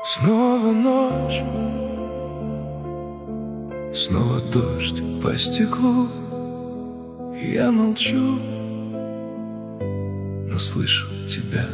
Снова ночь, снова дождь по стеклу. Я молчу, но слышу тебя.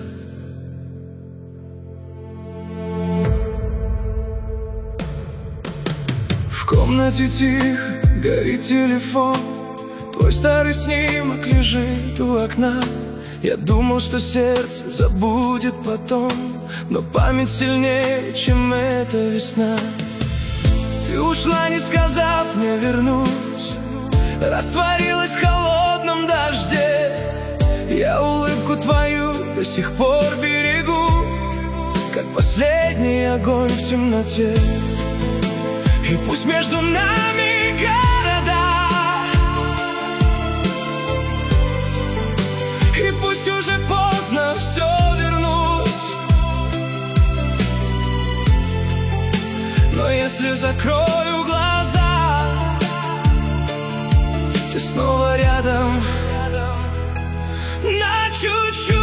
В комнате тихо, горит телефон. Твой старый снимок лежит у окна. Я думал, что сердце забудет потом, но память сильнее, чем эта весна. Ты ушла, не сказав мне вернусь, растворилась в холодном дожде. Я улыбку твою до сих пор берегу, как последний огонь в темноте. И пусть между нами города, и пусть уже поздно все вернуть, но если закрою глаза, ты снова рядом на чуть-чуть.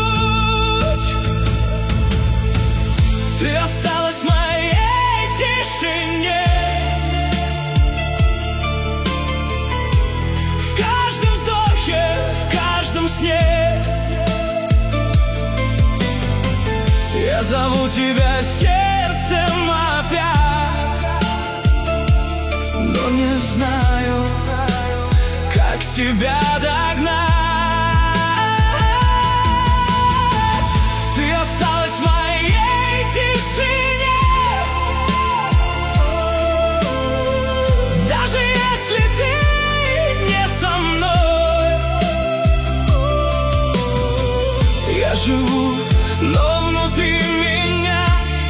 Ты осталась в моей тишине, в каждом вздохе, в каждом сне. Я зову тебя сердцем опять, но не знаю, как тебя догнать. Ты осталась в моей тишине, даже если ты не со мной. Я живу, но внутри меня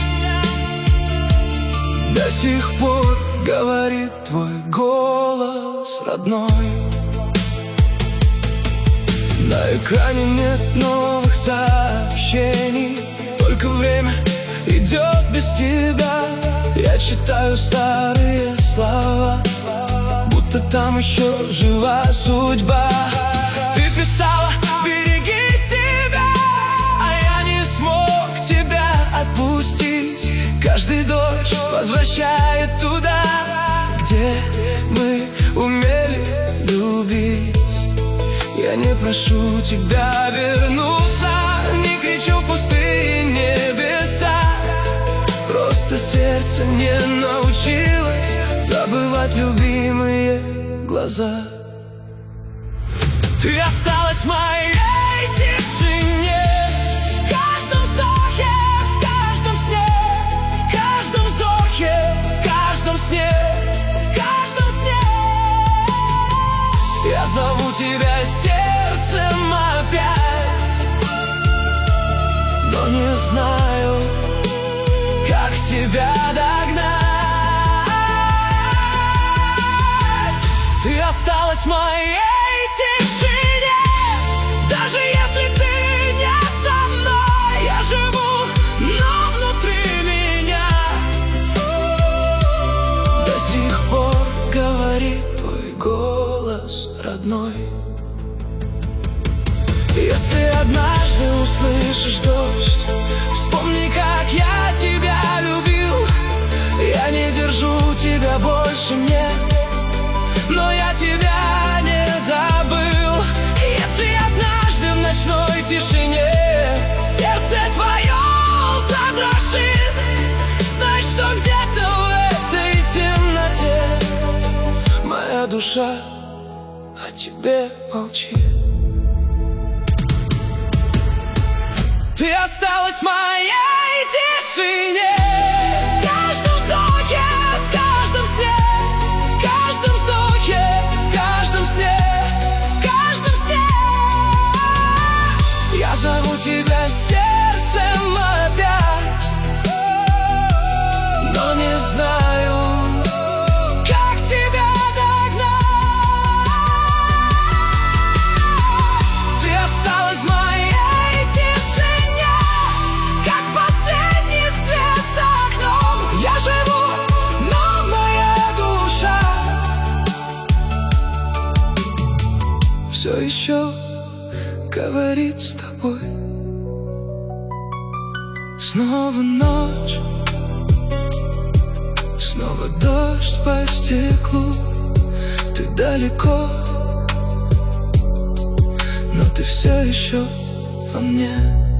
до сих пор говорит твой голос родной. На экране нет новых сообщений, только время идет без тебя. Я читаю старые слова, будто там еще жива судьба. Ты писала: береги себя, а я не смог тебя отпустить. Каждый дождь возвращает туда, где мы умели любить. Я не прошу тебя вернуться, не кричу в пустые небеса. Просто сердце не научилось забывать любимые глаза. Ты осталась в моей тишине, в каждом вздохе, в каждом сне, в каждом вздохе, в каждом сне, в каждом сне. Я зову тебя сердцем опять, но не знаю, как тебя догнать. Ты осталась в моей тишине, даже если ты не со мной. Я живу, но внутри меня до сих пор говорит твой голос родной. Если однажды услышишь дождь, вспомни, как я тебя любил. Я не держу тебя больше, нет, но я тебя не забыл. Если однажды в ночной тишине сердце твое задрожит, знай, что где-то в этой темноте моя душа о тебе молчит. Ты осталась в моей тишине, в каждом вздохе, в каждом сне, в каждом вздохе, в каждом сне, в каждом сне. Я зову тебя сердцем опять, но не знаю, как тебя догнать. Ты осталась в моей тишине, как последний свет за окном. Я живу, но моя душа все еще говорит с тобой. Снова ночь, стеклу. Ты далеко, но ты все еще во мне.